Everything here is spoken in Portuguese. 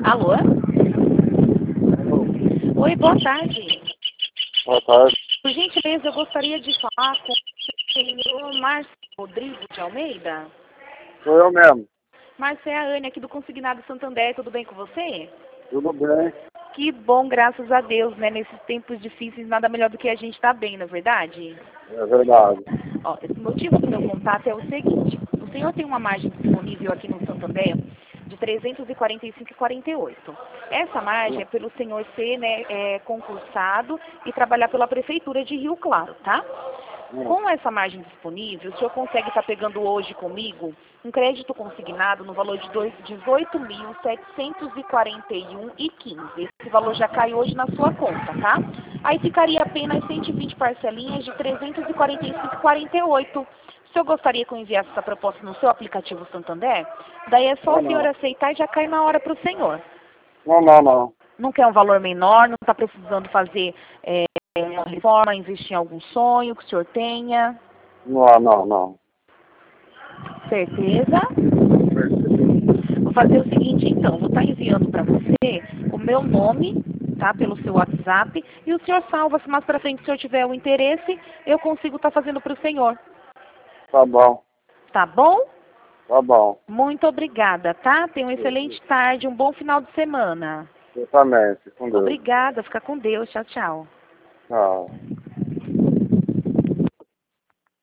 Alô? Oi, boa tarde. Boa tarde. Por gentileza, eu gostaria de falar com o senhor Márcio Rodrigo de Almeida. Sou eu mesmo. Márcio, é a Anne aqui do Consignado Santander, tudo bem com você? Tudo bem? Que bom, graças a Deus, né? Nesses tempos difíceis, nada melhor do que a gente estar bem, não é verdade? É verdade. Ó, o motivo do meu contato é o seguinte. O senhor tem uma margem disponível aqui no Santander de 345,48. Essa margem é pelo senhor ser, né, concursado e trabalhar pela Prefeitura de Rio Claro, tá? Com essa margem disponível, o senhor consegue estar pegando hoje comigo um crédito consignado no valor de R$ 18.741,15. Esse valor já cai hoje na sua conta, tá? Aí ficaria apenas 120 parcelinhas de R$ 345,48. O senhor gostaria que eu enviasse essa proposta no seu aplicativo Santander? Daí é só o senhor aceitar e já cai na hora para o senhor. Não. Não quer um valor menor, não está precisando fazer uma reforma, investir em algum sonho que o senhor tenha? Não. Certeza? Vou fazer o seguinte, então. Vou estar enviando para você o meu nome, tá? Pelo seu WhatsApp. E o senhor salva, se mais para frente o senhor tiver o interesse, eu consigo estar fazendo para o senhor. Tá bom. Tá bom? Tá bom. Muito obrigada, tá? Tenha uma excelente tarde, um bom final de semana. Eu também. Fique com Deus. Obrigada, fica com Deus. Tchau, tchau. Tchau.